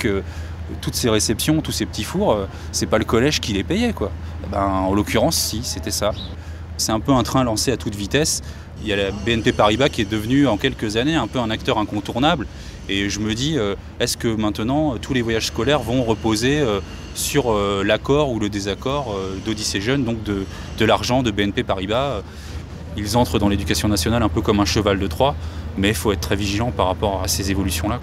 que toutes ces réceptions, tous ces petits fours, c'est pas le collège qui les payait, quoi. En l'occurrence, si, c'était ça. C'est un peu un train lancé à toute vitesse. Il y a la BNP Paribas qui est devenue en quelques années un peu un acteur incontournable. Et je me dis, est-ce que maintenant tous les voyages scolaires vont reposer sur l'accord ou le désaccord d'Odyssée Jeunes, donc de l'argent de BNP Paribas. Ils entrent dans l'éducation nationale un peu comme un cheval de Troie, mais il faut être très vigilant par rapport à ces évolutions-là.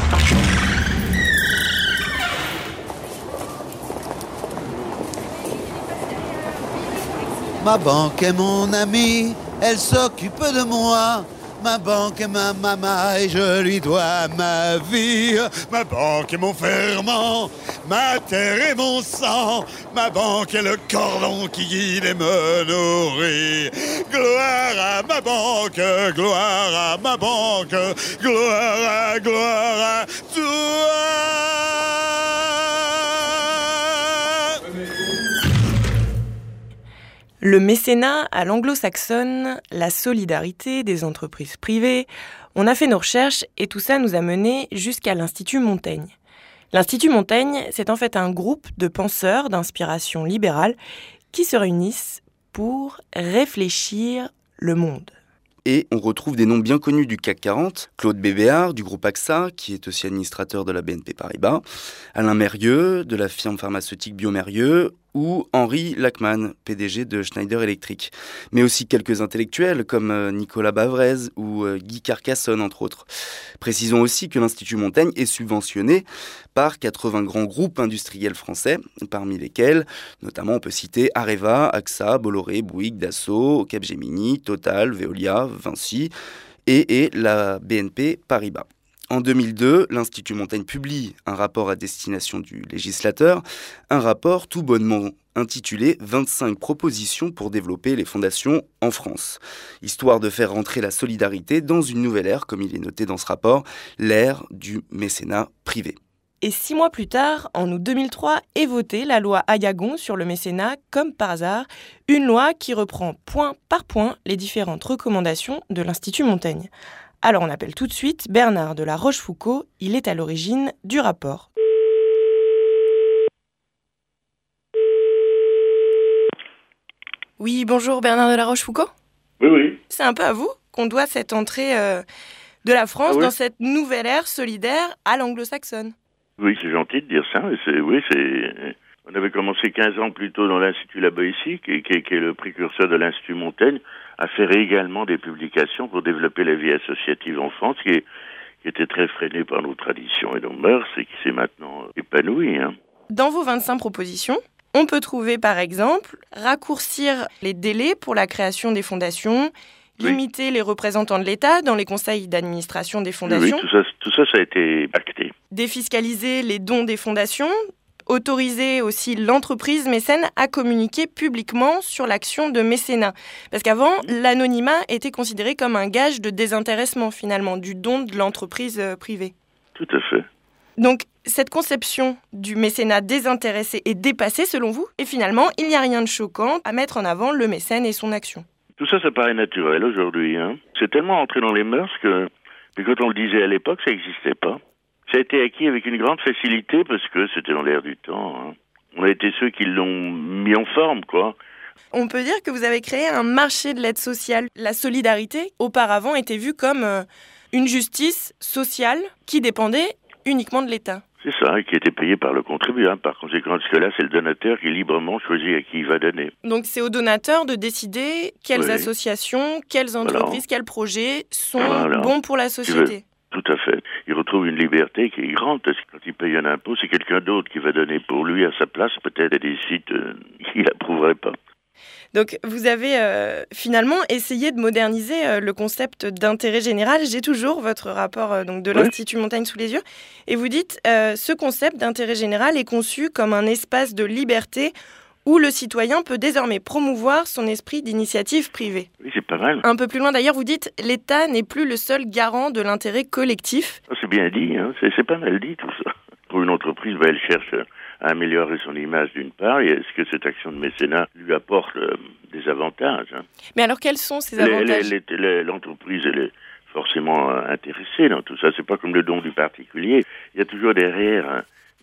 Ma banque est mon amie, elle s'occupe de moi. Ma banque est ma maman et je lui dois ma vie. Ma banque est mon ferment, ma terre est mon sang. Ma banque est le cordon qui guide et me nourrit. Gloire à ma banque, gloire à ma banque, gloire à toi. Le mécénat à l'anglo-saxonne, la solidarité des entreprises privées, on a fait nos recherches et tout ça nous a menés jusqu'à l'Institut Montaigne. L'Institut Montaigne, c'est en fait un groupe de penseurs d'inspiration libérale qui se réunissent pour réfléchir le monde. Et on retrouve des noms bien connus du CAC 40, Claude Bébéar du groupe AXA, qui est aussi administrateur de la BNP Paribas, Alain Mérieux de la firme pharmaceutique Biomérieux, ou Henri Lachmann, PDG de Schneider Electric. Mais aussi quelques intellectuels comme Nicolas Bavrez ou Guy Carcassonne, entre autres. Précisons aussi que l'Institut Montaigne est subventionné par 80 grands groupes industriels français, parmi lesquels, notamment, on peut citer Areva, AXA, Bolloré, Bouygues, Dassault, Capgemini, Total, Veolia, Vinci et la BNP Paribas. En 2002, l'Institut Montaigne publie un rapport à destination du législateur, un rapport tout bonnement intitulé « 25 propositions pour développer les fondations en France », histoire de faire rentrer la solidarité dans une nouvelle ère, comme il est noté dans ce rapport, l'ère du mécénat privé. Et 6 mois plus tard, en août 2003, est votée la loi Ayagon sur le mécénat, comme par hasard, une loi qui reprend point par point les différentes recommandations de l'Institut Montaigne. Alors on appelle tout de suite Bernard de la Rochefoucauld, il est à l'origine du rapport. Oui, bonjour Bernard de la Rochefoucauld. Oui. C'est un peu à vous qu'on doit cette entrée de la France dans cette nouvelle ère solidaire à l'anglo-saxonne. Oui, c'est gentil de dire ça. On avait commencé 15 ans plus tôt dans l'Institut La Boétie, qui est le précurseur de l'Institut Montaigne, à faire également des publications pour développer la vie associative en France, qui était très freinée par nos traditions et nos mœurs, et qui s'est maintenant épanouie. Dans vos 25 propositions, on peut trouver par exemple raccourcir les délais pour la création des fondations, limiter les représentants de l'État dans les conseils d'administration des fondations. Oui, tout ça a été acté. Défiscaliser les dons des fondations, autoriser aussi l'entreprise mécène à communiquer publiquement sur l'action de mécénat. Parce qu'avant, l'anonymat était considéré comme un gage de désintéressement finalement du don de l'entreprise privée. Tout à fait. Donc, cette conception du mécénat désintéressé est dépassée selon vous, et finalement, il n'y a rien de choquant à mettre en avant le mécène et son action. Tout ça paraît naturel aujourd'hui. C'est tellement entré dans les mœurs que quand on le disait à l'époque, ça n'existait pas. Ça a été acquis avec une grande facilité parce que c'était dans l'air du temps. On a été ceux qui l'ont mis en forme, quoi. On peut dire que vous avez créé un marché de l'aide sociale. La solidarité, auparavant, était vue comme une justice sociale qui dépendait uniquement de l'État. C'est ça, et qui était payé par le contribuable. Par conséquent, parce que là, c'est le donateur qui librement choisit à qui il va donner. Donc c'est au donateur de décider quelles associations, quelles entreprises, quels projets sont bons pour la société. Tout à fait. Il retrouve une liberté qui est grande, parce que quand il paye un impôt, c'est quelqu'un d'autre qui va donner pour lui à sa place, peut-être à des sites qu'il n'approuverait pas. Donc vous avez finalement essayé de moderniser le concept d'intérêt général. J'ai toujours votre rapport de l'Institut Montaigne sous les yeux. Et vous dites, ce concept d'intérêt général est conçu comme un espace de liberté où le citoyen peut désormais promouvoir son esprit d'initiative privée. Oui, c'est pas mal. Un peu plus loin d'ailleurs, vous dites, l'État n'est plus le seul garant de l'intérêt collectif. C'est bien dit, c'est pas mal dit tout ça. Pour une entreprise, elle cherche à améliorer son image d'une part, et est-ce que cette action de mécénat lui apporte des avantages. Mais alors quels sont ces avantages ? L'entreprise, elle est forcément intéressé dans tout ça. C'est pas comme le don du particulier. Il y a toujours derrière